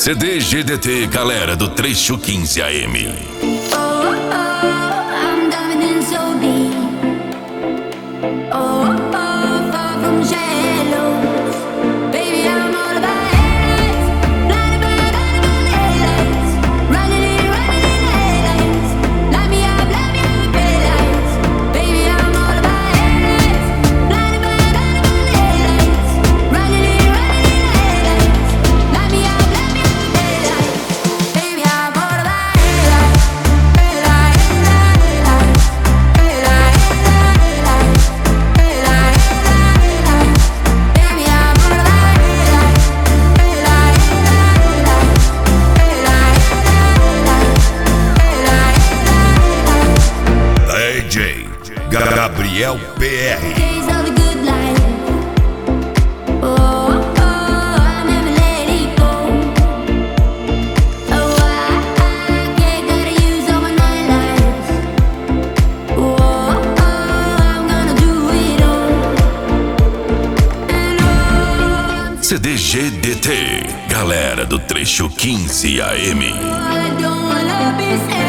CD GDT, galera do Trecho 15 AM. I'm diving in so deep. Far from shallows. Baby, I'm all about headlights. Blinded by headlights. Running in headlights. Light me up, headlights. Baby, I'm all about headlights. Blinded by headlights. Running in headlights. Light me up, headlights. Baby, I'm all about headlights. DJ Gabriel PR. Days of the good life. I never let it go. I can't gotta use all my nightlights. I'm gonna do it all. CD GDT, galera do Trecho 15 AM. I don't wanna be sad.